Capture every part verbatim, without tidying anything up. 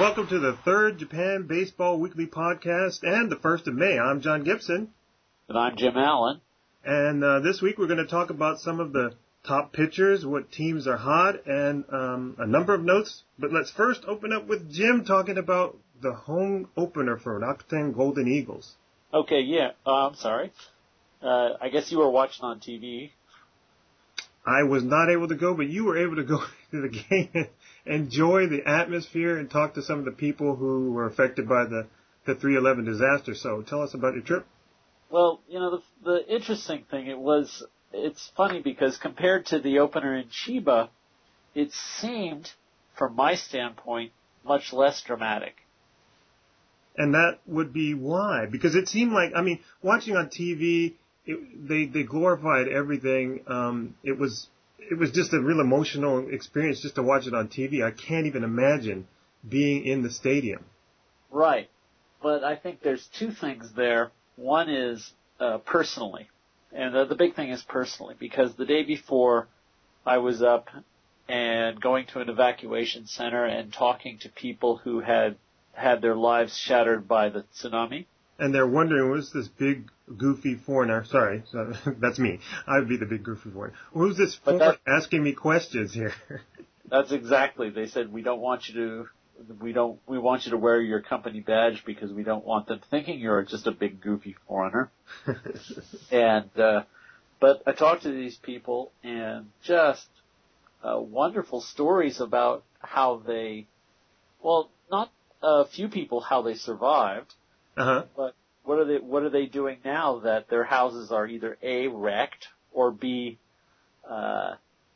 welcome to the third Japan Baseball Weekly Podcast and the first of May. I'm John Gibson. And I'm Jim Allen. And uh, this week we're going to talk about some of the top pitchers, what teams are hot, and um, a number of notes. But let's first open up with Jim talking about the home opener for Rakuten Golden Eagles. Okay, yeah. Uh, I'm sorry. Uh, I guess you were watching on T V. I was not able to go, but you were able to go to the game and enjoy the atmosphere and talk to some of the people who were affected by the, the three eleven disaster. So tell us about your trip. Well, you know, the, the interesting thing, it was, it's funny because compared to the opener in Chiba, it seemed, from my standpoint, much less dramatic. And that would be why. Because it seemed like, I mean, watching on T V, it, they, they glorified everything. Um, it was, it was just a real emotional experience just to watch it on T V. I can't even imagine being in the stadium. Right. But I think there's two things there. One is uh, personally, and the, the big thing is personally, because the day before I was up and going to an evacuation center and talking to people who had had their lives shattered by the tsunami. And they're wondering, who's this big, goofy foreigner? Sorry, so that's me. I would be the big, goofy foreigner. Who's this foreigner asking me questions here? That's exactly. They said, we don't want you to... We don't. We want you to wear your company badge because we don't want them thinking you're just a big goofy foreigner. and uh, but I talked to these people and just uh, wonderful stories about how they. Well, not a few people how they survived, uh-huh. but what are they? What are they doing now that their houses are either A, wrecked, or B, uh,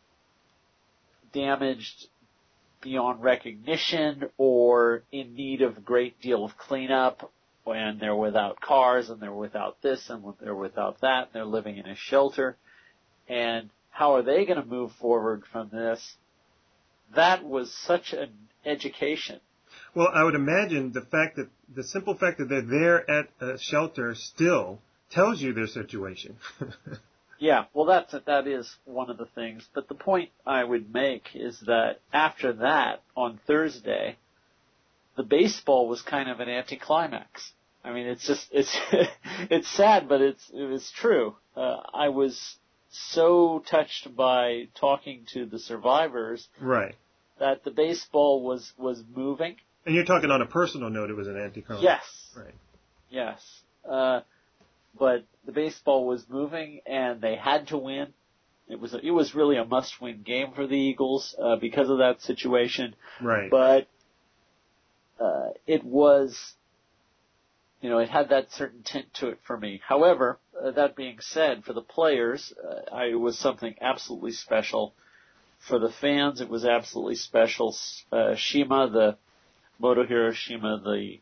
damaged beyond recognition, or in need of a great deal of cleanup, when they're without cars and they're without this and when they're without that, and they're living in a shelter. And how are they going to move forward from this? That was such an education. Well, I would imagine the fact that, the simple fact that they're there at a shelter still tells you their situation. Yeah, well, that's, that is one of the things. But the point I would make is that after that, on Thursday, the baseball was kind of an anticlimax. I mean, it's just, it's, it's sad, but it's, it was true. Uh, I was so touched by talking to the survivors. Right. That the baseball was, was moving. And you're talking on a personal note, it was an anticlimax. Yes. Right. Yes. Uh, But the baseball was moving, and they had to win. It was a, it was really a must-win game for the Eagles uh, because of that situation. Right. But uh, it was, you know, it had that certain tint to it for me. However, uh, that being said, for the players, uh, I, it was something absolutely special. For the fans, it was absolutely special. Uh, Shima, the Motohiro Shima, the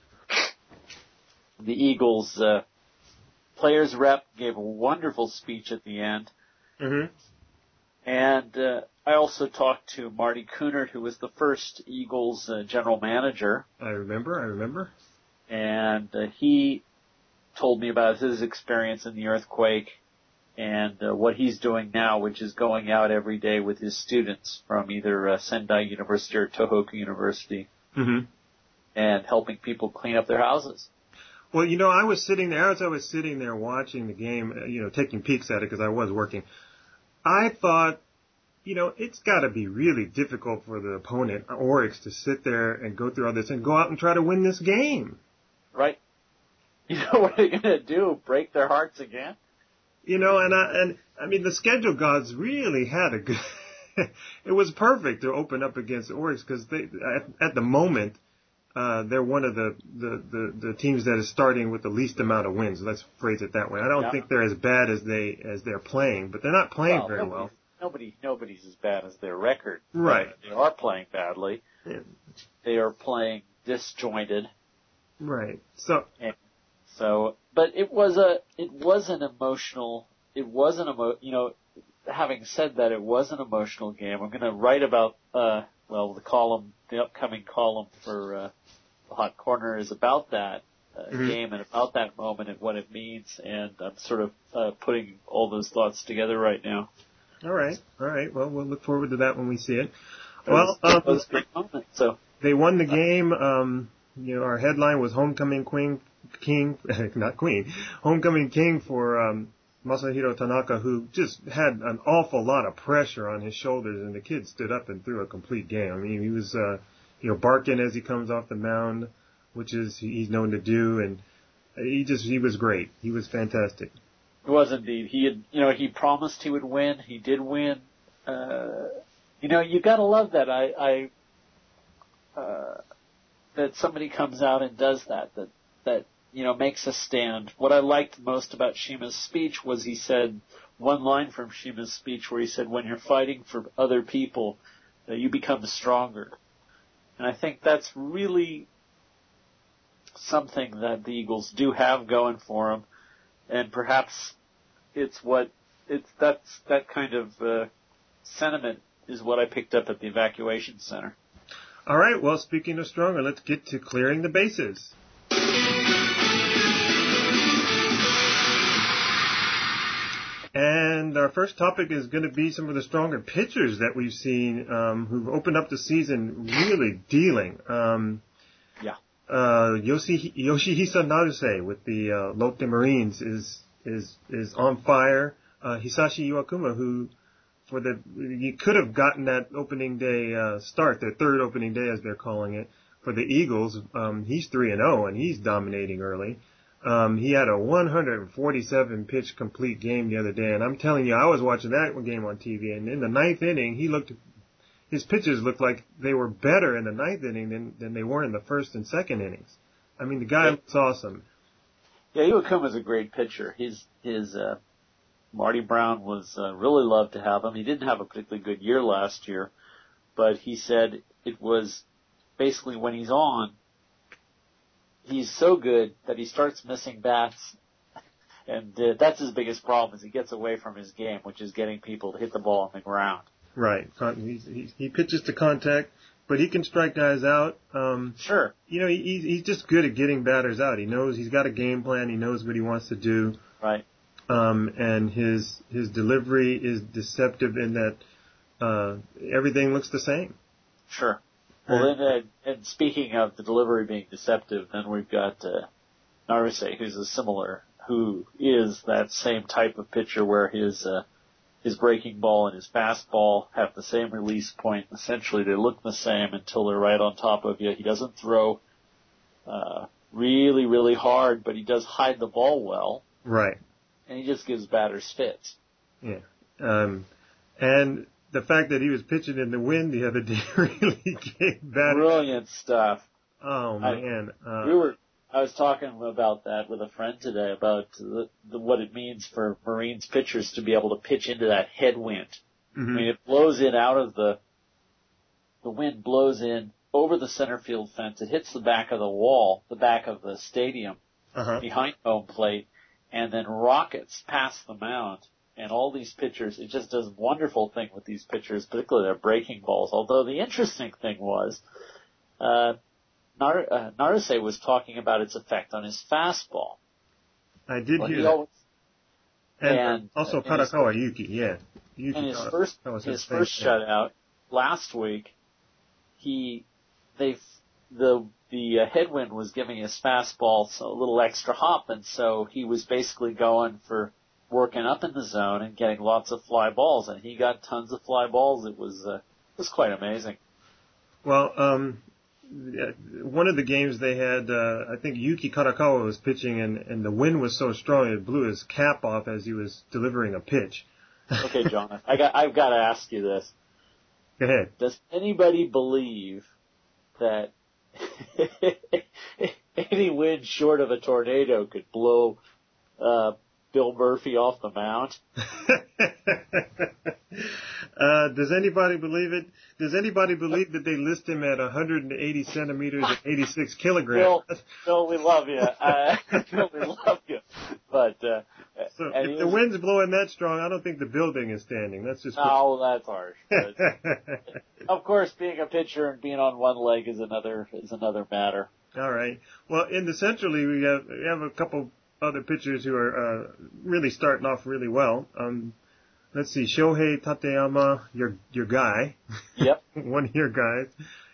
the Eagles. Uh, Players rep gave a wonderful speech at the end. Mm-hmm. And uh, I also talked to Marty Kunert, who was the first Eagles uh, general manager. I remember, I remember. And uh, he told me about his experience in the earthquake and uh, what he's doing now, which is going out every day with his students from either uh, Sendai University or Tohoku University mm-hmm. and helping people clean up their houses. Well, you know, I was sitting there, as I was sitting there watching the game, you know, taking peeks at it because I was working, I thought, you know, it's got to be really difficult for the opponent, Oryx, to sit there and go through all this and go out and try to win this game. Right. You know what they're going to do? Break their hearts again? You know, and I, and I mean, the schedule gods really had a good, it was perfect to open up against Oryx because they, at, at the moment, Uh, they're one of the, the, the, the teams that is starting with the least amount of wins. Let's phrase it that way. I don't yeah. think they're as bad as they as they're playing, but they're not playing well, very nobody, well. Nobody, nobody's as bad as their record. Right. They are playing badly. Yeah. They are playing disjointed. Right. So. And so, but it was a, it was an emotional. It was an emo. You know, having said that, it was an emotional game. I'm going to write about. Uh, well, the column, the upcoming column for. Uh, Hot Corner is about that uh, mm-hmm. game and about that moment and what it means, and I'm sort of uh, putting all those thoughts together right now. All right, all right. Well, we'll look forward to that when we see it. It well, was, um, it was a great moment. So they won the game. Um, you know, our headline was Homecoming Queen, King, not Queen, Homecoming King for um, Masahiro Tanaka, who just had an awful lot of pressure on his shoulders, and the kid stood up and threw a complete game. I mean, he was, uh, you know, barking as he comes off the mound, which is he's known to do, and he just he was great. He was fantastic. It was indeed. He had, you know, he promised he would win. He did win. Uh, you know, you gotta love that. I, I, uh, that somebody comes out and does that, that, that, you know, makes a stand. What I liked most about Shima's speech was he said, one line from Shima's speech where he said, when you're fighting for other people, uh, you become stronger. And I think that's really something that the Eagles do have going for them. And perhaps it's what, it's, that's, that kind of, uh, sentiment is what I picked up at the evacuation center. All right, well, speaking of stronger, let's get to clearing the bases. And our first topic is going to be some of the stronger pitchers that we've seen, um, who've opened up the season really dealing. Um, yeah. Uh, Yoshi, Yoshihisa Naruse with the, uh, Lotte Marines is, is, is on fire. Uh, Hisashi Iwakuma, who, for the, you could have gotten that opening day, uh, start, their third opening day as they're calling it, for the Eagles. Um, he's three and oh and he's dominating early. Um, he had a one hundred forty-seven pitch complete game the other day, and I'm telling you, I was watching that game on T V, and in the ninth inning, he looked, his pitches looked like they were better in the ninth inning than, than they were in the first and second innings. I mean, the guy looks awesome. Yeah, Iwakuma's a great pitcher. His, his, uh, Marty Brown was, uh, really loved to have him. He didn't have a particularly good year last year, but he said it was basically when he's on, he's so good that he starts missing bats, and uh, that's his biggest problem is he gets away from his game, which is getting people to hit the ball on the ground. Right. He, he, he pitches to contact, but he can strike guys out. Um, sure. You know, he, he's just good at getting batters out. He knows he's got a game plan. He knows what he wants to do. Right. Um, and his his delivery is deceptive in that uh, everything looks the same. Sure. Well, then, uh, and speaking of the delivery being deceptive, then we've got uh, Naruse, who's a similar, who is that same type of pitcher where his uh, his breaking ball and his fastball have the same release point. Essentially, they look the same until they're right on top of you. He doesn't throw uh, really, really hard, but he does hide the ball well. Right. And he just gives batters fits. Yeah. Um, and the fact that he was pitching in the wind the other day really gave batters. Brilliant stuff. Oh, man. I, uh, we were, I was talking about that with a friend today about the, the, what it means for Marines pitchers to be able to pitch into that headwind. Mm-hmm. I mean, it blows in out of the, the wind blows in over the center field fence. It hits the back of the wall, the back of the stadium, uh-huh. behind home plate, and then rockets past the mound. And all these pitchers, it just does a wonderful thing with these pitchers, particularly their breaking balls. Although the interesting thing was, uh, Nar- uh, Naruse was talking about its effect on his fastball. I did well, hear that. Always, and, and also uh, Karakawa his, Yuki, yeah. Yuki and his Kara, first, his first shutout last week, he, they, the, the uh, headwind was giving his fastball so a little extra hop, and so he was basically going for working up in the zone and getting lots of fly balls, and he got tons of fly balls. It was, uh, it was quite amazing. Well, um, one of the games they had, uh, I think Yuki Karakawa was pitching, and, and the wind was so strong it blew his cap off as he was delivering a pitch. Okay, John, I got, I've got to ask you this. Go ahead. Does anybody believe that any wind short of a tornado could blow uh, Bill Murphy off the mound? uh, does anybody believe it? Does anybody believe that they list him at one hundred eighty centimeters and eighty-six kilograms? Bill, Bill, we love you. Uh, Bill, we love you. But uh, so if the wind's blowing that strong, I don't think the building is standing. That's just. No, that's harsh. But, of course, being a pitcher and being on one leg is another is another matter. All right. Well, in the Central League, we have we have a couple other pitchers who are uh, really starting off really well. Um, let's see, Shohei Tateyama, your your guy. Yep. One of your guys.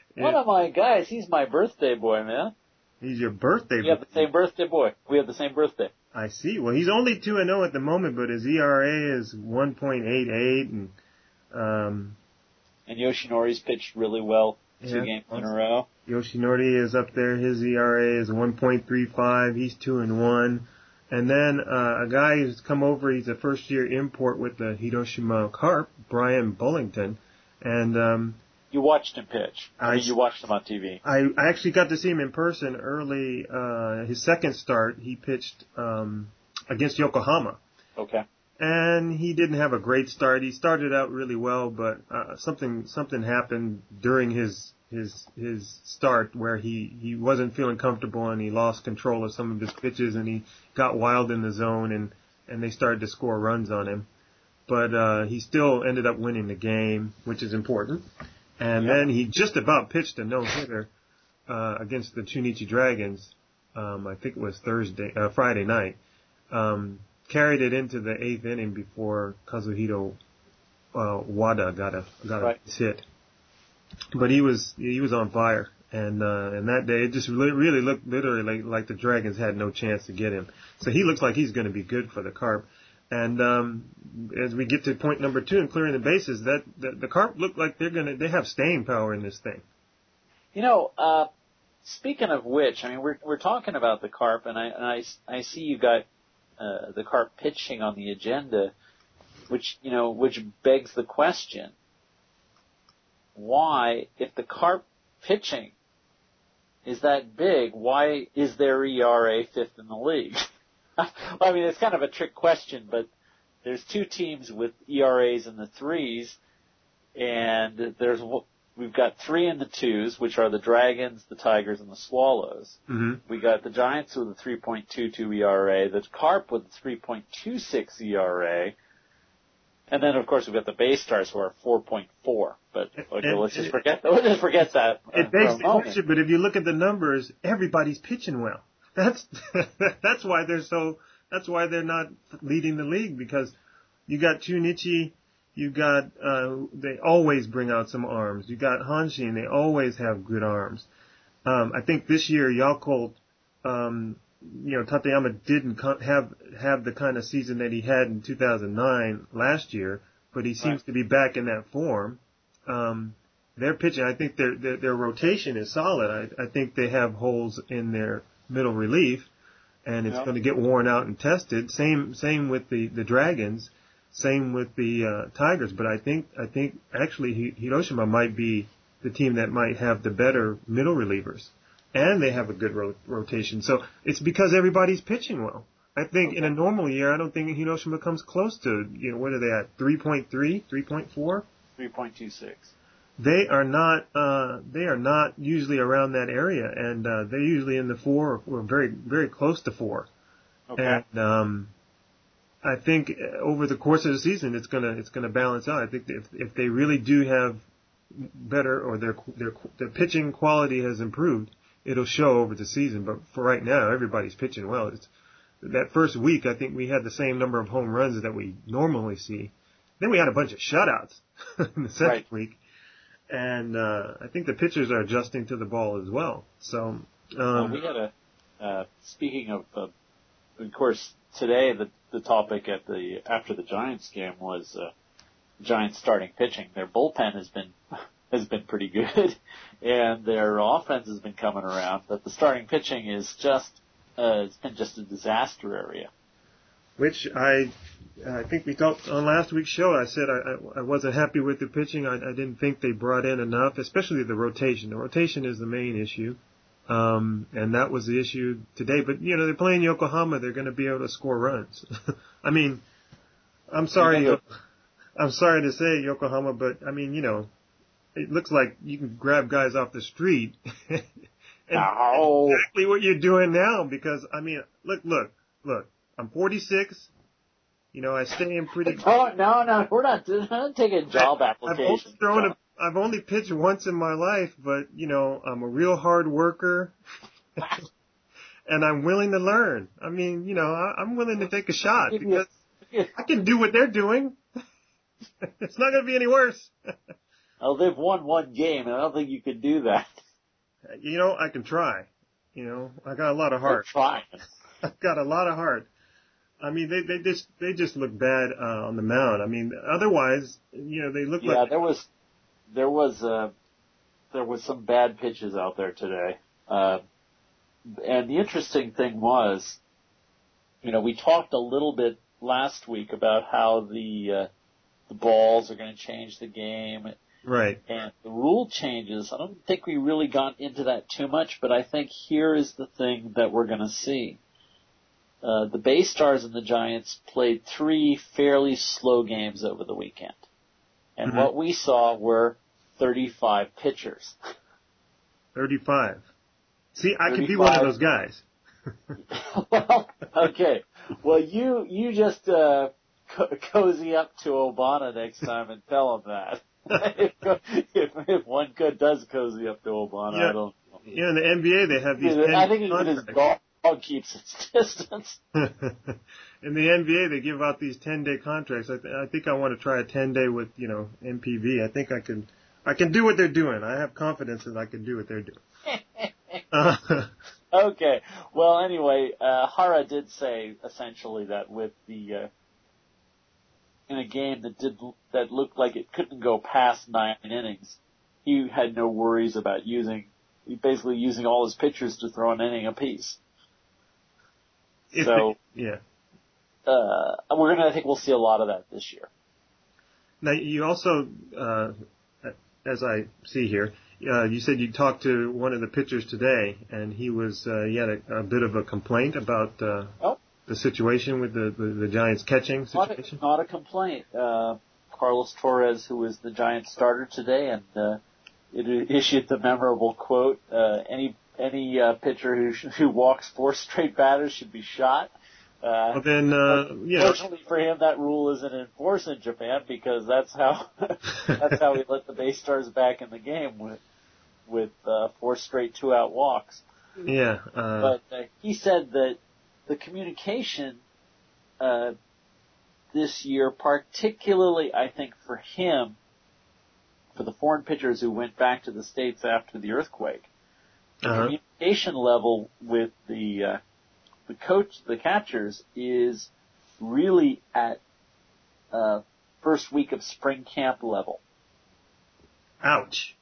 One of my guys, he's my birthday boy, man. He's your birthday boy. We have the same birthday boy. We have the same birthday. I see. Well, he's only two and zero at the moment, but his E R A is one point eight eight, and um. And Yoshinori's pitched really well two yeah, games in a row. Yoshinori is up there. His E R A is one point three five. He's two and one. And then uh, a guy who's come over, he's a first-year import with the Hiroshima Carp, Brian Bullington. And um, you watched him pitch. I, I mean, you watched him on T V. I, I actually got to see him in person early. Uh, his second start, he pitched um, against Yokohama. Okay. And he didn't have a great start. He started out really well, but uh, something something happened during his his his start where he, he wasn't feeling comfortable and he lost control of some of his pitches and he got wild in the zone and, and they started to score runs on him. But uh, he still ended up winning the game, which is important. And yeah. Then he just about pitched a no-hitter uh, against the Chunichi Dragons. Um, I think it was Thursday, uh, Friday night. Um, carried it into the eighth inning before Kazuhiro uh, Wada got a got a right. hit. But he was he was on fire, and uh, and that day it just really, really looked literally like, like the Dragons had no chance to get him. So he looks like he's going to be good for the Carp. And um, as we get to point number two in clearing the bases, that the, the Carp look like they're going to they have staying power in this thing. You know, uh, speaking of which, I mean we're we're talking about the Carp, and I and I, I see you got uh, the Carp pitching on the agenda, which you know which begs the question. Why, if the Carp pitching is that big, why is their E R A fifth in the league? I mean, it's kind of a trick question, but there's two teams with E R As in the threes, and there's we've got three in the twos, which are the Dragons, the Tigers, and the Swallows. Mm-hmm. We got the Giants with a three point two two E R A, the Carp with a three point two six E R A, and then, of course, we've got the Bay Stars who are four point four. But okay, and let's just forget that. Let's just forget that. Uh, it begs the question, but if you look at the numbers, everybody's pitching well. That's that's why they're so. That's why they're not leading the league, because you got Chunichi, you got uh, they always bring out some arms. You got Hanshin, they always have good arms. Um, I think this year Yakult, um, you know, Tateyama didn't have have the kind of season that he had in two thousand nine last year, but he seems right. to be back in that form. Um, their pitching, I think their, their their rotation is solid. I, I think they have holes in their middle relief, and it's yep. going to get worn out and tested. Same same with the, the Dragons, same with the uh, Tigers. But I think I think actually Hiroshima might be the team that might have the better middle relievers, and they have a good ro- rotation. So it's because everybody's pitching well. I think okay. in a normal year, I don't think Hiroshima comes close to, you know, what are they at? three point three, three point four? three point two six. They are not, uh, they are not usually around that area, and, uh, they're usually in the four or very, very close to four. Okay. And, um, I think over the course of the season, it's gonna, it's gonna balance out. I think if, if they really do have better, or their, their, their pitching quality has improved, it'll show over the season. But for right now, everybody's pitching well. It's, that first week, I think we had the same number of home runs that we normally see. Then we had a bunch of shutouts in the second right. week. And, uh, I think the pitchers are adjusting to the ball as well. So, um, well, we had a, uh, speaking of, uh, of course, today the, the topic at the, after the Giants game was, uh, Giants starting pitching. Their bullpen has been, has been pretty good, and their offense has been coming around, but the starting pitching is just, uh, it's been just a disaster area. Which I, I think we talked on last week's show. I said I, I wasn't happy with the pitching. I, I didn't think they brought in enough, especially the rotation. The rotation is the main issue, um, and that was the issue today. But you know, they're playing Yokohama. They're going to be able to score runs. I mean, I'm sorry, I'm sorry to say Yokohama, but I mean, you know, it looks like you can grab guys off the street. and no. That's exactly what you're doing now. Because I mean, look, look, look. I'm forty-six. You know, I stay in pretty. Oh no, no, we're not, we're not taking job applications. I've only thrown a, I've only pitched once in my life, but you know, I'm a real hard worker, and I'm willing to learn. I mean, you know, I, I'm willing to take a shot because I can do what they're doing. It's not going to be any worse. Well, they've won one game, and I don't think you can do that. You know, I can try. You know, I got a lot of heart. They're trying. I've got a lot of heart. I mean, they they just they just look bad uh, on the mound. I mean, otherwise, you know, they look yeah, like. Yeah, there was there was uh, there was some bad pitches out there today. Uh, and the interesting thing was, you know, we talked a little bit last week about how the uh, the balls are going to change the game. Right. And the rule changes, I don't think we really got into that too much, but I think here is the thing that we're going to see. Uh, the Bay Stars and the Giants played three fairly slow games over the weekend. And mm-hmm. what we saw were thirty-five pitchers. thirty-five. See, I thirty-five. Could be one of those guys. Well, okay. Well, you, you just, uh, co- cozy up to Obama next time and tell him that. if, if, if one good does cozy up to Obama, yeah. I don't know. Yeah, in the N B A they have these I think even contracts. his dog keeps its distance. In the N B A they give out these ten-day contracts. I, th- I think I want to try a ten-day with, you know, M P V. I think I can, I can do what they're doing. I have confidence that I can do what they're doing. uh, okay. Well, anyway, uh, Hara did say essentially that with the, uh, in a game that did that looked like it couldn't go past nine innings, he had no worries about using, basically using all his pitchers to throw an inning apiece. So, they, yeah, uh, we're gonna. I think we'll see a lot of that this year. Now you also, uh, as I see here, uh, you said you talked to one of the pitchers today, and he was uh, he had a, a bit of a complaint about. Uh, oh. The situation with the, the, the Giants catching situation? Not a, not a complaint. Uh, Carlos Torres, who was the Giants starter today, and uh, it issued the memorable quote, uh, any any uh, pitcher who sh- who walks four straight batters should be shot. Uh, well then, uh, yeah. Fortunately for him, that rule isn't enforced in Japan because that's how that's how he let the Bay Stars back in the game with with uh, four straight two-out walks. Yeah. Uh, but uh, he said that the communication uh, this year, particularly, I think, for him, for the foreign pitchers who went back to the States after the earthquake, the uh-huh. communication level with the uh, the coach, the catchers, is really at uh, first week of spring camp level. Ouch.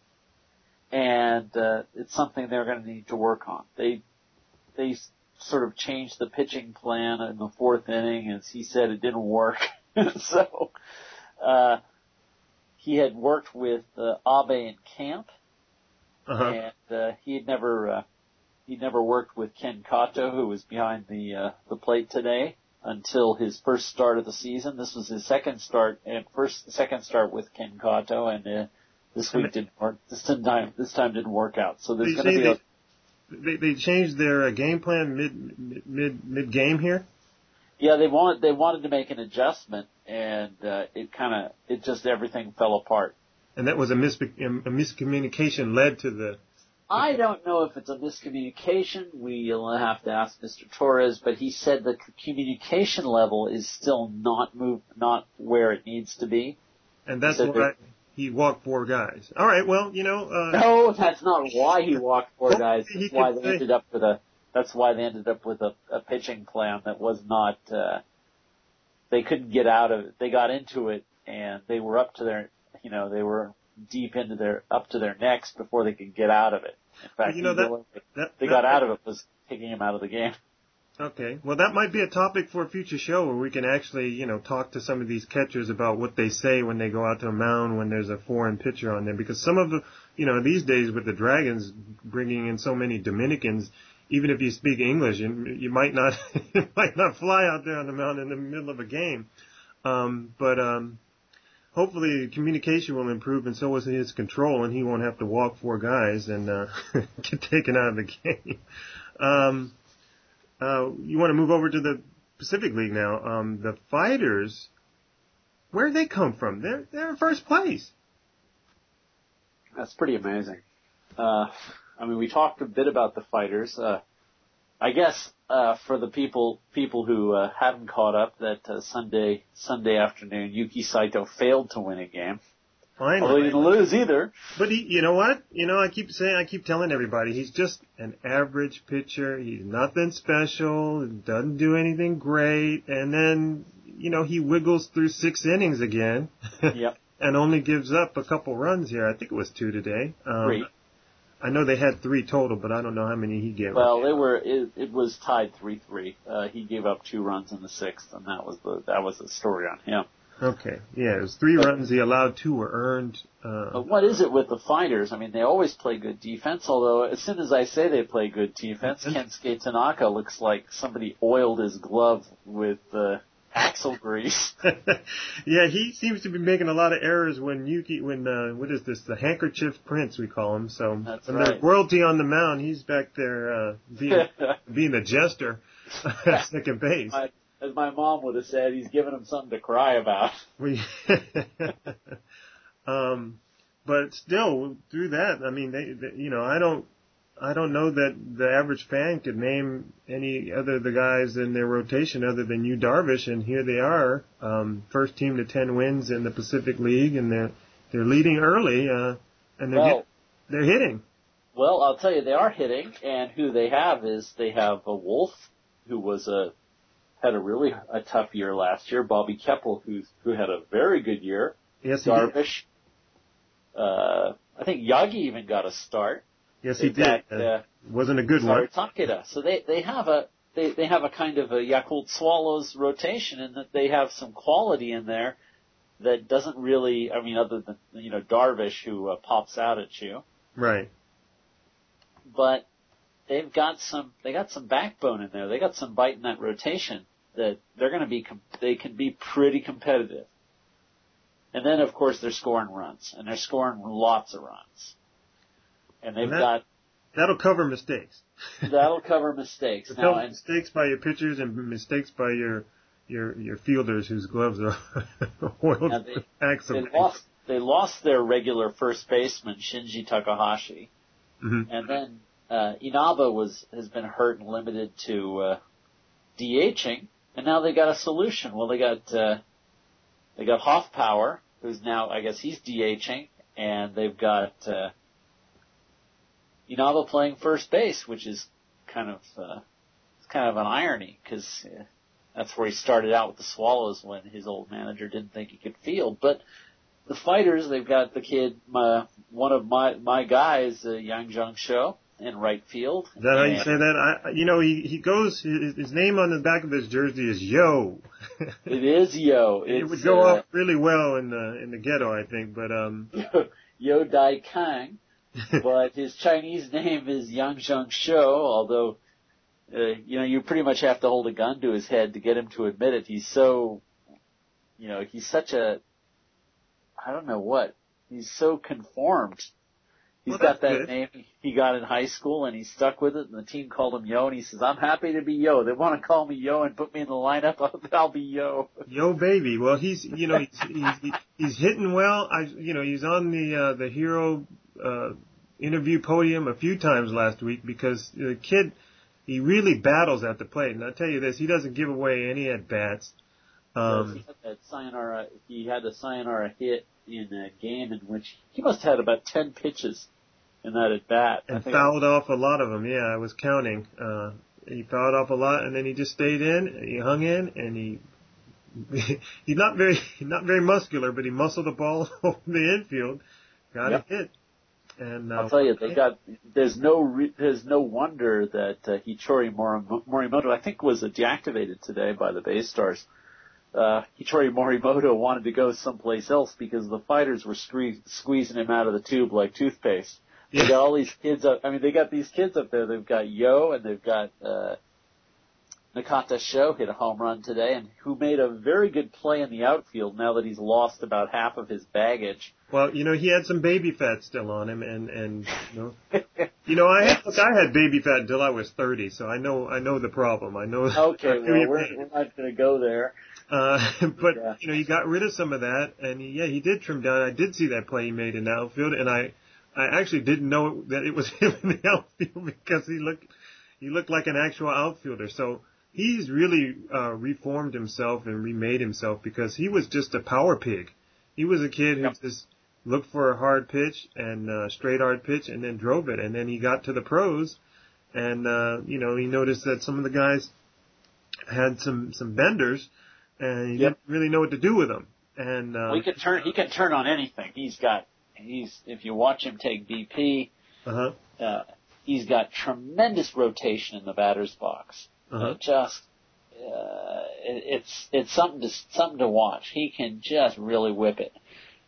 And uh, it's something they're going to need to work on. They they sort of changed the pitching plan in the fourth inning, as he said it didn't work. so uh, he had worked with uh, Abe in camp, uh-huh. and uh, he had never uh, he'd never worked with Ken Kato, who was behind the uh, the plate today, until his first start of the season. This was his second start and first second start with Ken Kato, and uh, this week didn't work. This time this time didn't work out. So there's going to be a They they changed their uh, game plan mid mid mid game here. Yeah, they wanted they wanted to make an adjustment, and uh, it kind of it just everything fell apart. And that was a, mis- a miscommunication led to the. I don't know if it's a miscommunication. We'll have to ask Mister Torres, but he said the communication level is still not move not where it needs to be. And that's why he walked four guys. All right, well, you know. Uh, no, that's not why he walked four guys. That's why they say, ended up with a. That's why they ended up with a, a pitching plan that was not. Uh, they couldn't get out of it. They got into it, and they were up to their. You know, they were deep into their up to their necks before they could get out of it. In fact, you know, that, that, that, they that, got out of it was taking him out of the game. Okay. Well, that might be a topic for a future show where we can actually, you know, talk to some of these catchers about what they say when they go out to a mound when there's a foreign pitcher on there. Because some of the, you know, these days with the Dragons bringing in so many Dominicans, even if you speak English, you, you might not, you might not fly out there on the mound in the middle of a game. Um, but, um, hopefully communication will improve and so will his control and he won't have to walk four guys and, uh, get taken out of the game. Um, Uh, you want to move over to the Pacific League now. Um, the Fighters, where did they come from? They're they're in first place. That's pretty amazing. Uh, I mean, we talked a bit about the Fighters. Uh, I guess uh, for the people people who uh, haven't caught up, that uh, Sunday Sunday afternoon, Yuki Saito failed to win a game. Finally. Although he didn't lose either. But he, you know what? You know, I keep saying, I keep telling everybody, he's just an average pitcher. He's nothing special. Doesn't do anything great. And then, you know, he wiggles through six innings again. Yep. And only gives up a couple runs here. I think it was two today. Um, Three. I know they had three total, but I don't know how many he gave Well, up. they were. It, it was tied three three. Uh, he gave up two runs in the sixth, and that was the that was the story on him. Okay, yeah, it was three but, runs he allowed, two were earned. Uh, but what is it with the Fighters? I mean, they always play good defense. Although as soon as I say they play good defense, Kensuke Tanaka looks like somebody oiled his glove with uh, axle grease. Yeah, he seems to be making a lot of errors when Yuki, when, uh, what is this, the handkerchief prince, we call him. So, That's when right. there's royalty on the mound, he's back there, uh, being, being the jester at second base. I, as my mom would have said, he's giving him something to cry about. We, um, but still, through that, I mean, they, they, you know, I don't, I don't know that the average fan could name any other of the guys in their rotation other than Yu Darvish, and here they are, um, first team to ten wins in the Pacific League, and they're they're leading early, uh, and they're Well, get, they're hitting. Well, I'll tell you, they are hitting, and who they have is they have a Wolf, who was a had a really a tough year last year. Bobby Keppel, who's who had a very good year. Yes, he Darvish. Uh, I think Yagi even got a start. did. Yes, he They've did. got, Uh, uh, wasn't a good Sorry, one. Takeda. So they they have a they they have a kind of a Yakult Swallows rotation in that they have some quality in there that doesn't really. I mean, other than you know Darvish, who uh, pops out at you. Right. But they've got some, they got some backbone in there. They got some bite in that rotation that they're going to be, they can be pretty competitive. And then, of course, they're scoring runs, and they're scoring lots of runs. And they've And that, got, that'll cover mistakes. that'll cover mistakes. It'll Now, and mistakes by your pitchers and mistakes by your your your fielders whose gloves are oiled now they, with axle they grease. lost, they lost their regular first baseman, Shinji Takahashi. Mm-hmm. And then, uh, Inaba was, has been hurt and limited to, uh, DHing, and now they got a solution. Well, they got, uh, they got Hoffpower, who's now, I guess he's DHing, and they've got, uh, Inaba playing first base, which is kind of, uh, it's kind of an irony, because uh, that's where he started out with the Swallows when his old manager didn't think he could field. But the Fighters, they've got the kid, my, one of my, my guys, uh, Yang Jung Sho, in right field. Is that how you say that? I, you know, he, he goes, his, his name on the back of his jersey is Yo. It is Yo. It's, it would go uh, off really well in the, in the ghetto, I think, but, um. Yo Dai Kang, but his Chinese name is Yang Jung Sho, although, uh, you know, you pretty much have to hold a gun to his head to get him to admit it. He's so, you know, he's such a, I don't know what. He's so conformed. He's Well, got that good. name he got in high school, and he stuck with it, and the team called him Yo, and he says, I'm happy to be Yo. They want to call me Yo and put me in the lineup, I'll, I'll be Yo. Yo, baby. Well, he's, you know, he's, he's, he's hitting well. I, you know, he's on the, uh, the hero, uh, interview podium a few times last week because the kid, he really battles at the plate. And I'll tell you this, he doesn't give away any at-bats. Um, he had that sayonara, he had a sayonara hit in a game in which he must have had about ten pitches in that at bat. and fouled I, off a lot of them. Yeah, I was counting. Uh, he fouled off a lot, and then he just stayed in. He hung in, and he he's not very not very muscular, but he muscled the ball over the infield, got yep. a hit. And uh, I'll tell you, they got. There's no re, there's no wonder that uh, Hichori Morimoto, I think, was deactivated today by the Bay Stars. Uh, Hichori Morimoto wanted to go someplace else because the Fighters were squeeze, squeezing him out of the tube like toothpaste. They got all these kids up. I mean, they got these kids up there. They've got Yo, and they've got uh, Nakata Sho hit a home run today, and who made a very good play in the outfield now that he's lost about half of his baggage. Well, you know, he had some baby fat still on him, and and you know, you know, I had, look, I had baby fat until I was thirty, so I know I know the problem. I know. Okay, I well, we're, we're not going to go there. Uh, but yeah. you know, he got rid of some of that, and he, yeah, he did trim down. I did see that play he made in the outfield, and I. I actually didn't know that it was him in the outfield because he looked, he looked like an actual outfielder. So he's really, uh, reformed himself and remade himself because he was just a power pig. He was a kid who yep. just looked for a hard pitch and uh, straight hard pitch, and then drove it. And then he got to the pros, and uh, you know he noticed that some of the guys had some some benders, and he Yep. didn't really know what to do with them. And uh, Well, he can turn. He can turn on anything. He's got. He's. If you watch him take B P, uh-huh. uh, he's got tremendous rotation in the batter's box. Uh-huh. Uh, just. Uh, it, it's it's something to something to watch. He can just really whip it.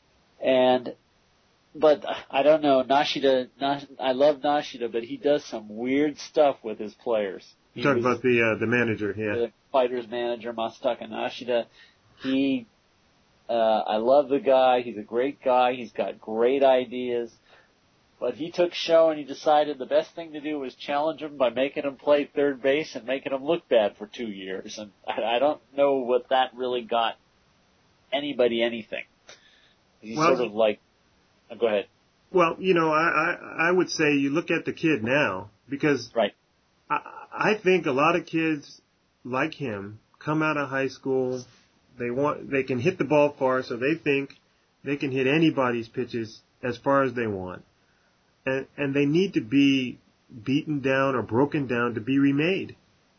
And, but I don't know, Nashida. Nash, I love Nashida, but he does some weird stuff with his players. You talking about the uh, the manager, yeah. The fighters manager, Masataka Nashida. He, uh, I love the guy. He's a great guy. He's got great ideas. But he took Sho and he decided the best thing to do was challenge him by making him play third base and making him look bad for two years. And I, I don't know what that really got anybody anything. He's well, sort of like, oh, go ahead. Well, you know, I, I, I would say you look at the kid now, because right. I, I think a lot of kids like him come out of high school, they want, they can hit the ball far, so they think they can hit anybody's pitches as far as they want. And, and they need to be beaten down or broken down to be remade.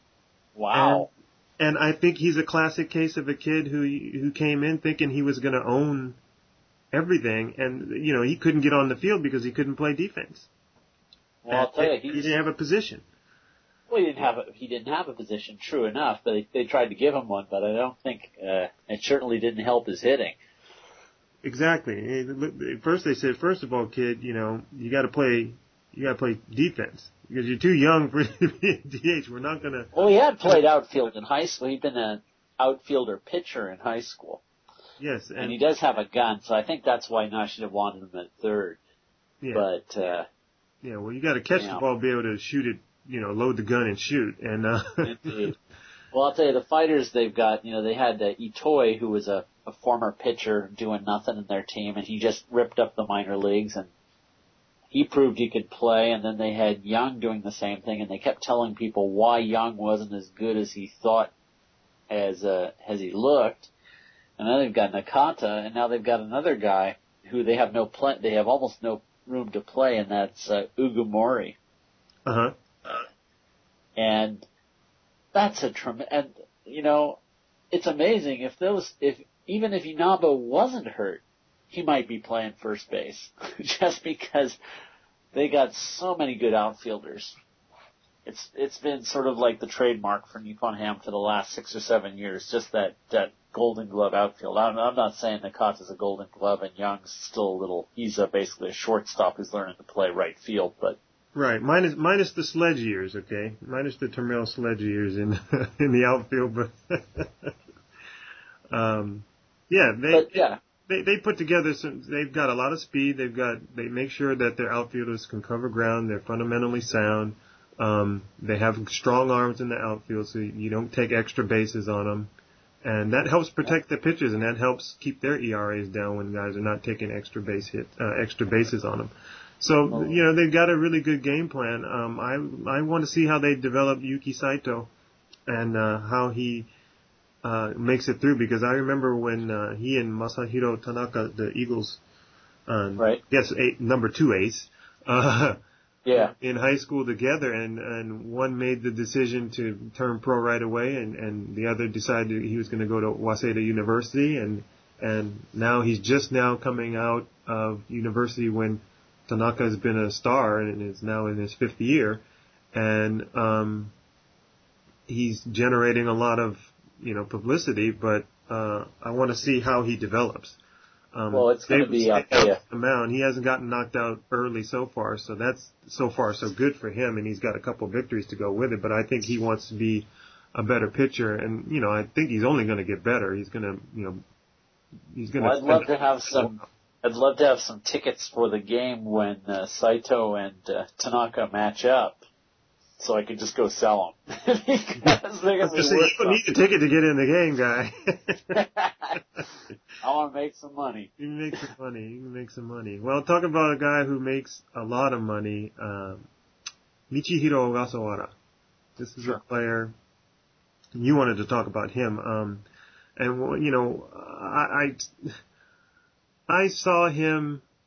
Wow. And, and I think he's a classic case of a kid who, who came in thinking he was going to own everything, and you know he couldn't get on the field because he couldn't play defense. Well, I'll tell you, he didn't have a position. Well, he didn't have a, he didn't have a position, true enough, but they, they tried to give him one, but I don't think uh, it certainly didn't help his hitting. Exactly. First they said, first of all, kid, you know you got to play, you got to play defense because you're too young for to be a D H. We're not gonna. Well, he had played outfield in high school. He'd been an outfielder pitcher in high school. Yes, and, and he does have a gun, so I think that's why Nashida wanted him at third. Yeah. But uh, yeah, well, you got to catch you know. the ball, be able to shoot it, you know, load the gun and shoot. And uh, Indeed. Well, I'll tell you, the fighters they've got, you know, they had uh, Itoi, who was a, a former pitcher doing nothing in their team, and he just ripped up the minor leagues, and he proved he could play. And then they had Young doing the same thing, and they kept telling people why Young wasn't as good as he thought, as uh, as he looked. And then they've got Nakata, and now they've got another guy who they have no play, they have almost no room to play, and that's uh, Ugumori. Uh-huh. Uh, and that's a tremendous, and, you know, it's amazing if those, if, even if Inaba wasn't hurt, he might be playing first base. Just because they got so many good outfielders. It's, it's been sort of like the trademark for Nippon Ham for the last six or seven years, just that, that Golden Glove outfield. I'm, I'm not saying Nakata's a Golden Glove and Young's still a little, he's a, basically a shortstop who's learning to play right field, but. Right, minus, minus the sledge years, okay? Minus the Termel sledge years in, in the outfield, but, um, yeah, they, but, yeah. They, they put together some, they've got a lot of speed, they've got, they make sure that their outfielders can cover ground, they're fundamentally sound, um, they have strong arms in the outfield so you don't take extra bases on them. And that helps protect the pitchers, and that helps keep their E R As down when guys are not taking extra base hit, uh, extra bases on them. So, you know, they've got a really good game plan. Um, I, I want to see how they develop Yuki Saito and, uh, how he, uh, makes it through, because I remember when, uh, he and Masahiro Tanaka, the Eagles, um, right. yes, eight, number two ace, uh, yeah. in high school together, and, and one made the decision to turn pro right away, and, and the other decided he was going to go to Waseda University, and, and now he's just now coming out of university when Tanaka has been a star and is now in his fifth year, and, um, he's generating a lot of, you know, publicity, but, uh, I want to see how he develops. Um, well, it's going to be up there. He hasn't gotten knocked out early so far, so that's so far so good for him, and he's got a couple of victories to go with it. But I think he wants to be a better pitcher, and you know, I think he's only going to get better. He's going to, you know, he's going well, to. I'd love to have some. I'd love to have some tickets for the game when uh, Saito and uh, Tanaka match up, so I could just go sell them. Because they're going to be say, worth you don't need a ticket to get in the game, guy. I want to make some money. You can make some money. You can make some money. Well, talk about a guy who makes a lot of money. Um, Michihiro Ogasawara. This is sure. a player. You wanted to talk about him. Um, and you know, I, I I saw him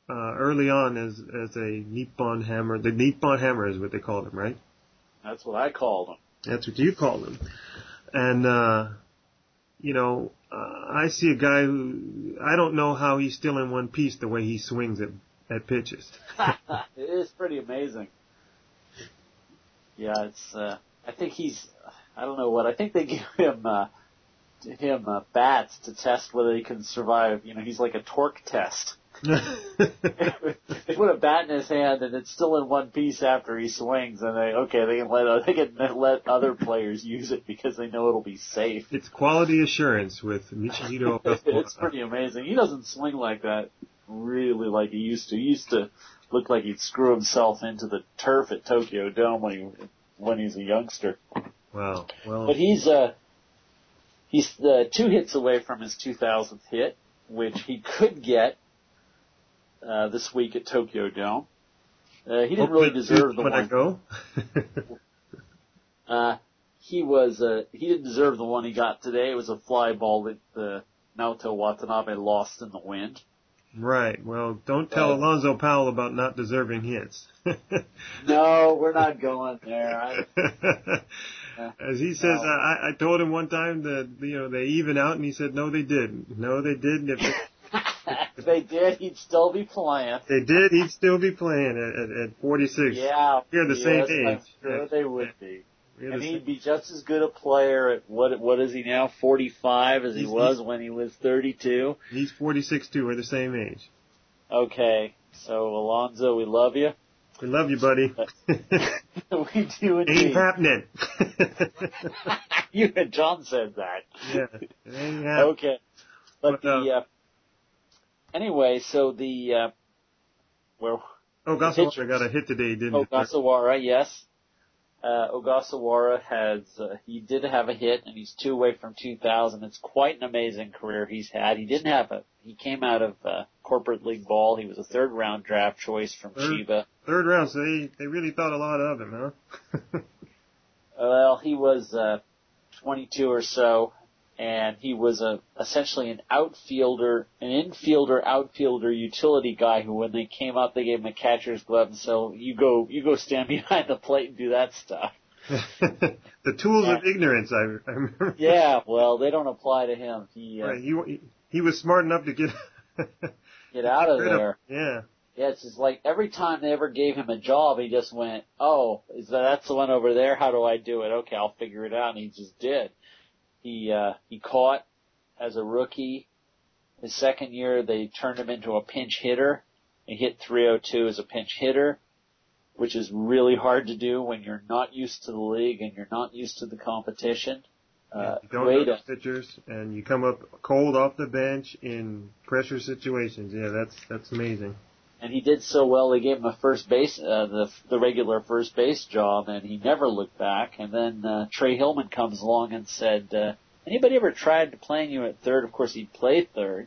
uh, early on as as a Nippon Hammer. The Nippon Hammer is what they called him, right? That's what I called him. That's what you called him. And, uh, you know, uh, I see a guy who, I don't know how he's still in one piece the way he swings at, at pitches. It is pretty amazing. Yeah, it's, uh, I think he's, I don't know what, I think they give him, uh, him, uh, bats to test whether he can survive. You know, he's like a torque test. They put a bat in his hand and it's still in one piece after he swings, and they okay they can let they can let other players use it because they know it'll be safe. It's quality assurance with Michihiro Ogasuwara. It's pretty amazing. He doesn't swing like that really like he used to. He used to look like he'd screw himself into the turf at Tokyo Dome when he when he's a youngster. Wow. Well, but he's uh he's uh, two hits away from his two thousandth hit, which he could get Uh, this week at Tokyo Dome. Uh, he didn't really deserve the when one. I go. uh, he was, uh, he didn't deserve the one he got today. It was a fly ball that, uh, Naoto Watanabe lost in the wind. Right. Well, don't tell uh, Alonzo Powell about not deserving hits. No, we're not going there. I, uh, As he says, no. I, I told him one time that, you know, they even out, and he said, no, they didn't. No, they didn't. If they, if they did, he'd still be playing. They did, he'd still be playing at, at, at forty-six. Yeah. We're the yes, same age. I'm sure yeah. they would be. We're and he'd same. be just as good a player at, what what is he now, forty-five, as he's, he was when he was thirty-two? He's forty-six too, we're the same age. Okay, so Alonzo, we love you. We love you, buddy. We do indeed. Ain't happening. You and John said that. Yeah, it ain't happening. Okay. But, but the, uh, uh, anyway, so the, uh, well. Ogasawara got a hit today, didn't he? Ogasawara, yes. Uh, Ogasawara has, uh, he did have a hit, and he's two away from two thousand. It's quite an amazing career he's had. He didn't have a, he came out of, uh, corporate league ball. He was a third round draft choice from third, Chiba. Third round, so they, they really thought a lot of him, huh? Well, he was, uh, twenty-two or so, and he was a, essentially an outfielder, an infielder, outfielder utility guy who when they came up, they gave him a catcher's glove and so you go, you go stand behind the plate and do that stuff. The tools and, of ignorance, I, I remember. Yeah, well, they don't apply to him. He, uh, right, he, he was smart enough to get, get out of there. Of, yeah. Yeah, it's just like every time they ever gave him a job, he just went, oh, is that, that's the one over there? How do I do it? Okay, I'll figure it out. And he just did. He, uh, he caught as a rookie. His second year, they turned him into a pinch hitter. He hit three oh two as a pinch hitter, which is really hard to do when you're not used to the league and you're not used to the competition. Uh, you don't know the pitchers, and you come up cold off the bench in pressure situations. Yeah, that's, that's amazing. And he did so well, they gave him a first base, uh, the, the regular first base job, and he never looked back. And then, uh, Trey Hillman comes along and said, uh, anybody ever tried playing you at third? Of course, he played third.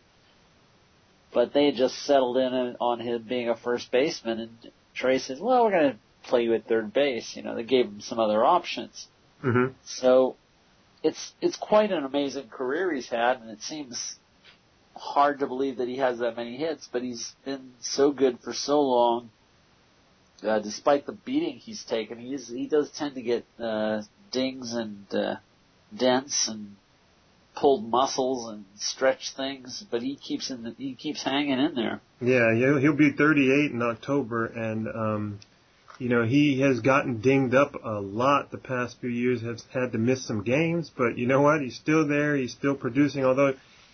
But they just settled in on him being a first baseman, and Trey says, well, we're going to play you at third base. You know, they gave him some other options. Mm-hmm. So, it's, it's quite an amazing career he's had, and it seems hard to believe that he has that many hits, but he's been so good for so long. Uh, despite the beating he's taken, he's, he does tend to get, uh, dings and, uh, dents and pulled muscles and stretch things, but he keeps in the, he keeps hanging in there. Yeah, he'll, he'll be thirty-eight in October, and, um, you know, he has gotten dinged up a lot the past few years, has had to miss some games, but you know what? He's still there, he's still producing, although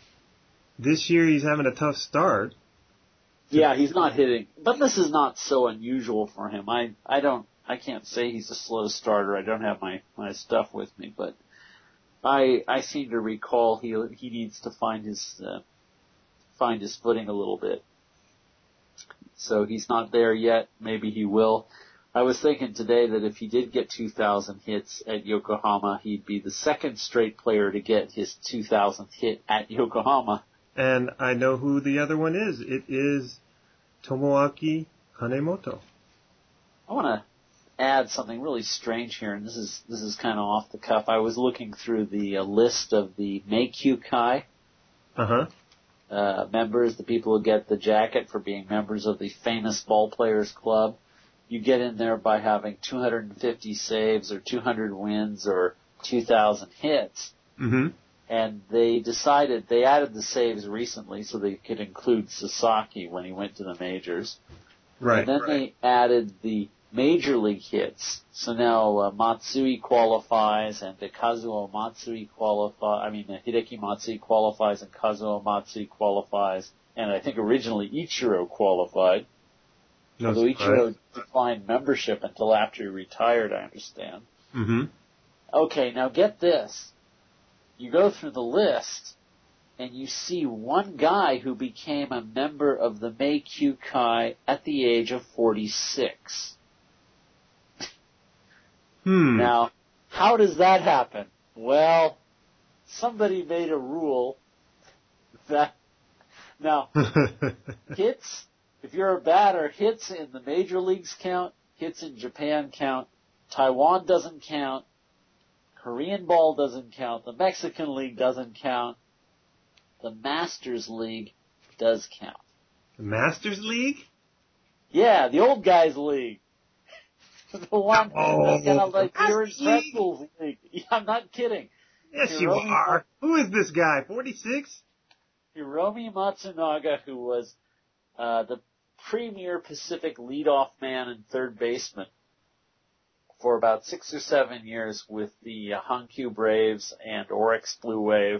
this year he's having a tough start. Yeah, he's not hitting. But this is not so unusual for him. I, I don't, I can't say he's a slow starter. I don't have my, my stuff with me, but I, I seem to recall he, he needs to find his, uh, find his footing a little bit. So he's not there yet. Maybe he will. I was thinking today that if he did get two thousand hits at Yokohama, he'd be the second straight player to get his two thousandth hit at Yokohama. And I know who the other one is. It is Tomoaki Kanemoto. I want to add something really strange here, and this is this is kind of off the cuff. I was looking through the uh, list of the Meikyu Kai. Uh-huh. uh, members, the people who get the jacket for being members of the Famous Ball Players Club. You get in there by having two hundred fifty saves or two hundred wins or two thousand hits. Mm-hmm. And they decided, they added the saves recently so they could include Sasaki when he went to the majors. Right. And then right. they added the major league hits. So now uh, Matsui qualifies and uh, Kazuo Matsui qualifies, I mean uh, Hideki Matsui qualifies and Kazuo Matsui qualifies. And I think originally Ichiro qualified. No Although surprise. Ichiro declined membership until after he retired, I understand. Mm-hmm. Okay, now get this. You go through the list, and you see one guy who became a member of the Meikyu Kai at the age of forty-six. Hmm. Now, how does that happen? Well, somebody made a rule that, now, hits, if you're a batter, hits in the major leagues count, hits in Japan count, Taiwan doesn't count, Korean ball doesn't count, the Mexican League doesn't count, the Masters League does count. The Masters League? Yeah, the old guys league. The one oh, that's kind of like the the Orange Masters Pretzels league. Yeah, I'm not kidding. Yes, Hiromi you are. Who is this guy? forty-six? Hiromi Matsunaga, who was uh, the premier Pacific leadoff man and third baseman for about six or seven years with the uh, Hankyu Braves and Oryx Blue Wave.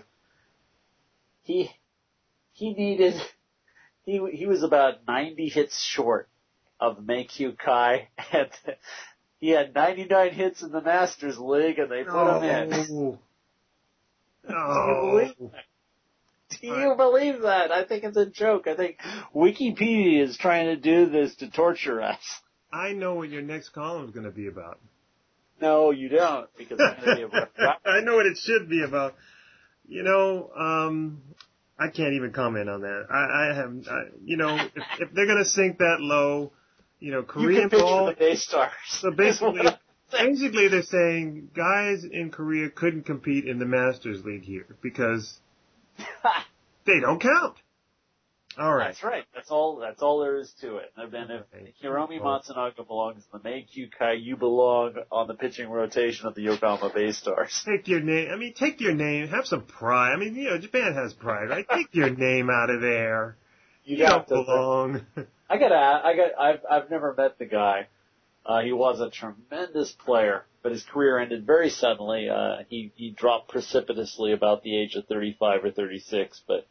He he needed he he was about ninety hits short of Meikyu Kai, and he had ninety-nine hits in the Masters League, and they put oh. him in. Oh. Do you believe that? Do you believe that? I think it's a joke. I think Wikipedia is trying to do this to torture us. I know what your next column is going to be about. No, you don't, because it's going to be about... I know what it should be about. You know, um, I can't even comment on that. I, I have, I, you know, if, if they're going to sink that low, you know, Korean you can ball. The day stars. So basically, basically they're saying guys in Korea couldn't compete in the Masters League here because they don't count. All right. That's right. That's all. That's all there is to it. And then if Hiromi Matsunaga belongs in the Meikyu Kai, you belong on the pitching rotation of the Yokohama Bay Stars. Take your name. I mean, take your name. Have some pride. I mean, you know, Japan has pride, right? Take your name out of there. You, you don't to, belong. I got. I got. I've. I've never met the guy. Uh, he was a tremendous player, but his career ended very suddenly. Uh, he he dropped precipitously about the age of thirty-five or thirty-six, but.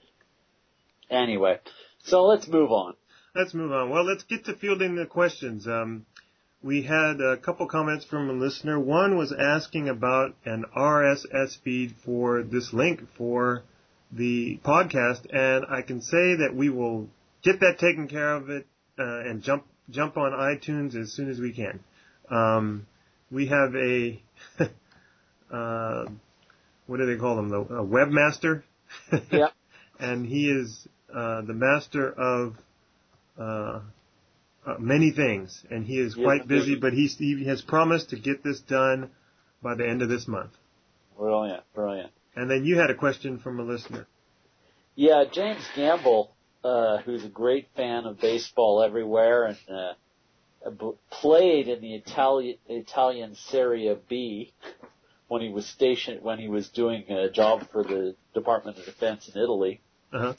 Anyway, so let's move on. Let's move on. Well, let's get to fielding the questions. Um, we had a couple comments from a listener. One was asking about an R S S feed for this link for the podcast, and I can say that we will get that taken care of it uh, and jump jump on iTunes as soon as we can. Um, we have a uh, what do they call them? The a webmaster. Yeah. And he is uh, the master of uh, uh, many things, and he is quite busy, but he's, he has promised to get this done by the end of this month. Brilliant, brilliant. And then you had a question from a listener. Yeah, James Gamble, uh, who's a great fan of baseball everywhere and uh, b- played in the Italian Italian Serie B when he was stationed, when he was doing a job for the Department of Defense in Italy. Uh-huh.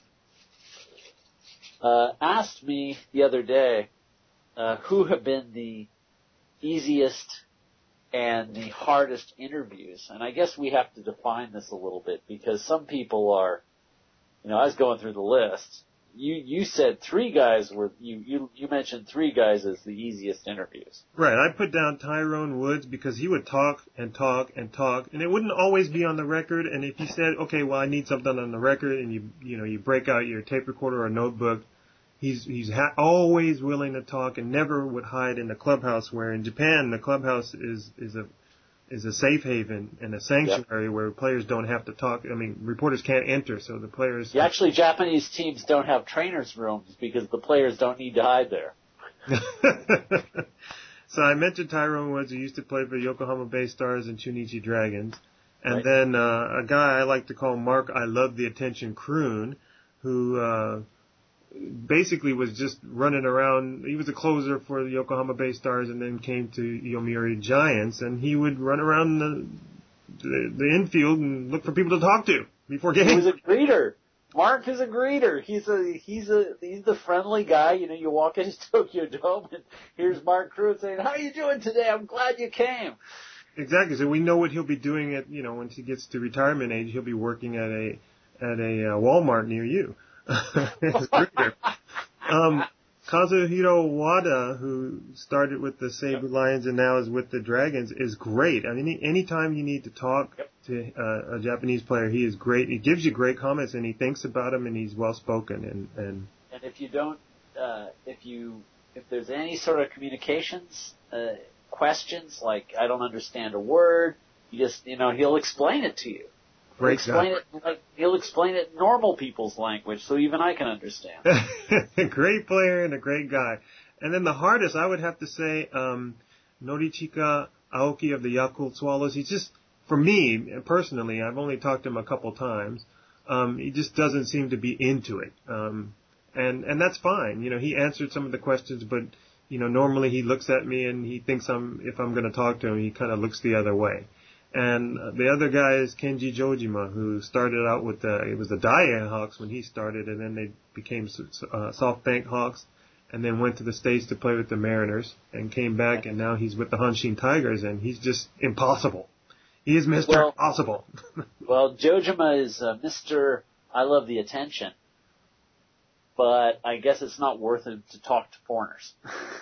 Uh, asked me the other day uh, who have been the easiest and the hardest interviews. And I guess we have to define this a little bit because some people are, you know, I was going through the list. You you said three guys were, you, you, you mentioned three guys as the easiest interviews. Right. I put down Tyrone Woods because he would talk and talk and talk, and it wouldn't always be on the record. And if you said, okay, well, I need something on the record, and you you know you break out your tape recorder or notebook, he's he's ha- always willing to talk and never would hide in the clubhouse. Where in Japan, the clubhouse is is a is a safe haven and a sanctuary yep. where players don't have to talk. I mean, reporters can't enter, so the players... Yeah, actually, Japanese teams don't have trainers' rooms because the players don't need to hide there. So I mentioned Tyrone Woods, who used to play for Yokohama Bay Stars and Chunichi Dragons. And right. then uh, a guy I like to call Mark I Love the Attention Kroon, who uh, basically was just running around. He was a closer for the Yokohama Bay Stars and then came to Yomiuri Giants, and he would run around the, the, the infield and look for people to talk to before games. He was a greeter. Mark is a greeter. He's a he's a he's the friendly guy. You know, you walk into Tokyo Dome and here's Mark Cruz saying, "How are you doing today? I'm glad you came." Exactly. So we know what he'll be doing at, you know, once he gets to retirement age, he'll be working at a at a uh, Walmart near you. um, Kazuhiro Wada, who started with the Sabre yep. Lions and now is with the Dragons, is great. I mean, anytime you need to talk yep. to uh, a Japanese player, he is great. He gives you great comments, and he thinks about them, and he's well spoken. And and and if you don't, uh, if you if there's any sort of communications uh, questions, like I don't understand a word, you just you know he'll explain it to you. He'll explain it like he'll explain it in normal people's language, so even I can understand. A great player and a great guy. And then the hardest, I would have to say, um, Norichika Aoki of the Yakult Swallows. He's just, for me personally, I've only talked to him a couple times. Um, he just doesn't seem to be into it, um, and and that's fine. You know, he answered some of the questions, but you know, normally he looks at me and he thinks I'm if I'm going to talk to him, he kind of looks the other way. And the other guy is Kenji Jojima, who started out with the, it was the Diane Hawks when he started, and then they became uh, SoftBank Hawks, and then went to the States to play with the Mariners, and came back, and now he's with the Hanshin Tigers, and he's just impossible. He is Mister Well, Impossible. Well, Jojima is uh, Mister I love the attention, but I guess it's not worth it to talk to foreigners.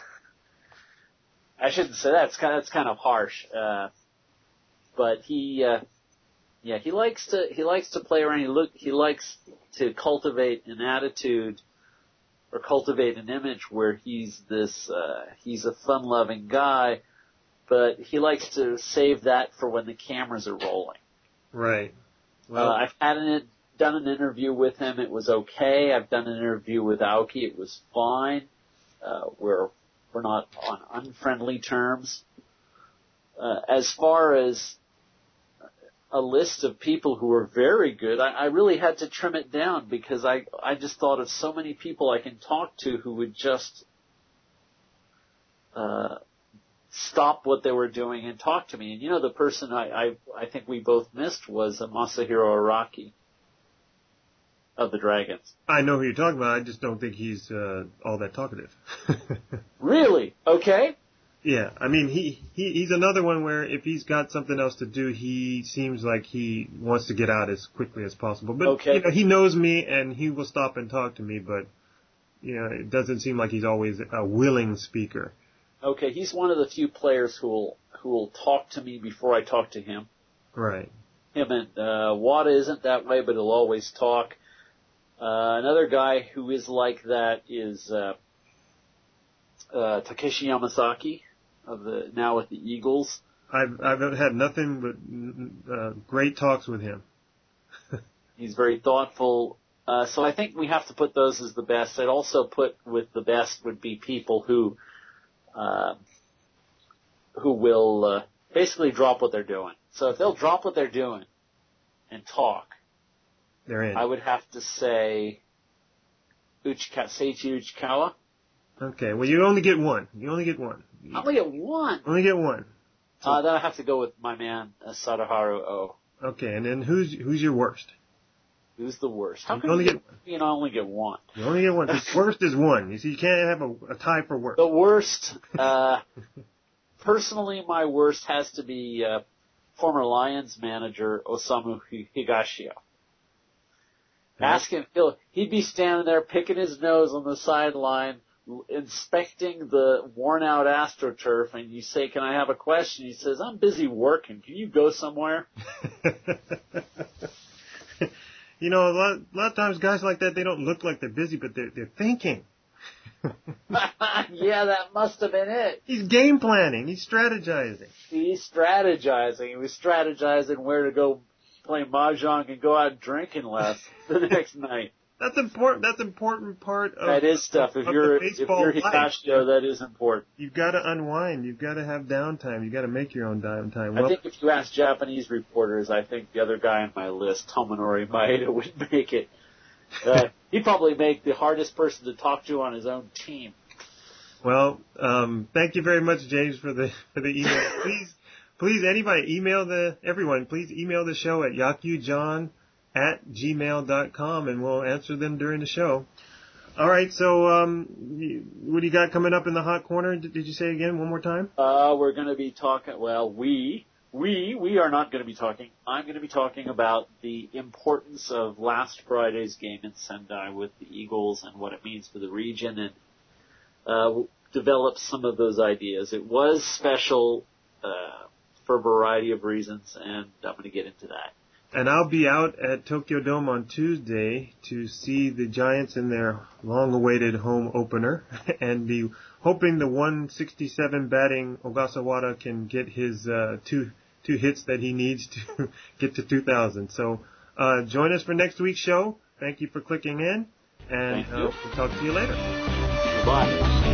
I shouldn't say that. It's kind of, it's kind of harsh. Uh, But he, uh, yeah, he likes to, he likes to play around. He look, he likes to cultivate an attitude or cultivate an image where he's this, uh, he's a fun-loving guy, but he likes to save that for when the cameras are rolling. Right. Well, uh, I've had an, done an interview with him. It was okay. I've done an interview with Aoki. It was fine. Uh, we're, we're not on unfriendly terms. Uh, as far as a list of people who were very good, I, I really had to trim it down because I, I just thought of so many people I can talk to who would just, uh, stop what they were doing and talk to me. And you know, the person I, I, I think we both missed was uh, Masahiro Araki of the Dragons. I know who you're talking about. I just don't think he's, uh, all that talkative. Really? Okay. Yeah, I mean, he, he, he's another one where if he's got something else to do, he seems like he wants to get out as quickly as possible. But, okay. you know, he knows me and he will stop and talk to me, but, you know, it doesn't seem like he's always a willing speaker. Okay, he's one of the few players who will, who will talk to me before I talk to him. Right. Him and, uh, Wada isn't that way, but he'll always talk. Uh, another guy who is like that is, uh, uh, Takeshi Yamasaki. Of the now with the Eagles. I've I've had nothing but uh, great talks with him. He's very thoughtful. Uh, so I think we have to put those as the best. I'd also put with the best would be people who uh, who will uh, basically drop what they're doing. So if they'll drop what they're doing and talk, they're in. I would have to say Uchika, Seiichi Uchikawa. Okay, well you only get one. You only get one. I only get one. Only get one. So, uh, then I have to go with my man, uh, Sadaharu O. Okay, and then who's who's your worst? Who's the worst? How you can only you, get one. You know, I only get one. You only get one. The worst is one. You see, you can't have a, a tie for worst. The worst, uh, personally, my worst has to be, uh, former Lions manager Osamu Higashio. Ask him, he'll, he'd be standing there picking his nose on the sideline, inspecting the worn out AstroTurf, and you say, "Can I have a question?" He says, "I'm busy working. Can you go somewhere?" You know, a lot, a lot of times guys like that, they don't look like they're busy, but they're, they're thinking. Yeah, that must have been it. He's game planning. He's strategizing. He's strategizing. He was strategizing where to go play mahjong and go out drinking less the next night. That's important. That's important part of that is stuff. If of you're the if you're Higashio, that is important. You've got to unwind. You've got to have downtime. You've got to make your own downtime. I well, think if you ask Japanese reporters, I think the other guy on my list, Tomonori Maeda, would make it. Uh, he'd probably make the hardest person to talk to on his own team. Well, um, thank you very much, James, for the for the email. Please, please, anybody email the everyone. Please email the show at yakujohn at gmail dot com, and we'll answer them during the show. All right. So, um, what do you got coming up in the hot corner? Did, did you say again one more time? Uh, we're going to be talking. Well, we we we are not going to be talking. I'm going to be talking about the importance of last Friday's game in Sendai with the Eagles and what it means for the region, and uh, develop some of those ideas. It was special uh, for a variety of reasons, and I'm going to get into that. And I'll be out at Tokyo Dome on Tuesday to see the Giants in their long-awaited home opener, and be hoping the one sixty-seven batting Ogasawara can get his uh, two two hits that he needs to get to two thousand. So uh, join us for next week's show. Thank you for clicking in, and uh, we'll talk to you later. Bye.